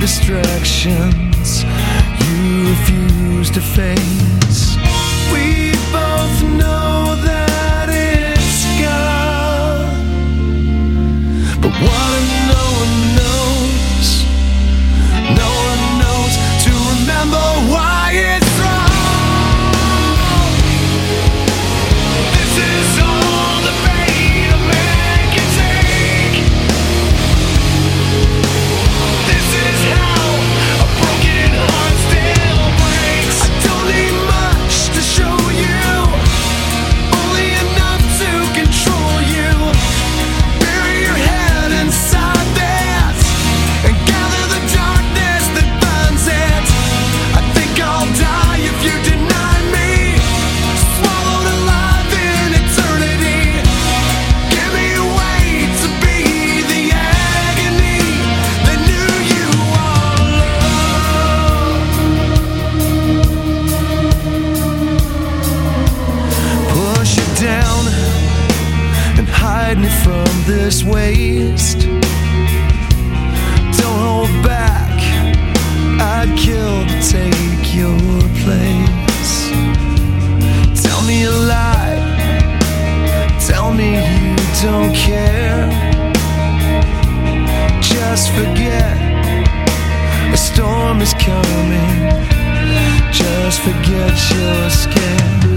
distractions you refuse to face. We both know that it's gone, but what if no one knows? No one knows to remember why it's wrong. This is all the pain a man can take. This is how a broken heart still breaks. I don't need much to show you, only enough to control you. Bury your head inside that and gather the darkness that binds it. I think I'll die if you deny me, swallowed alive in eternity. Give me a way to be the agony that knew you all along. Push it down and hide me from this waste. Don't hold back, I'd kill to take your place. Tell me a lie, tell me you don't care. Just forget, a storm is coming. Just forget you're scared.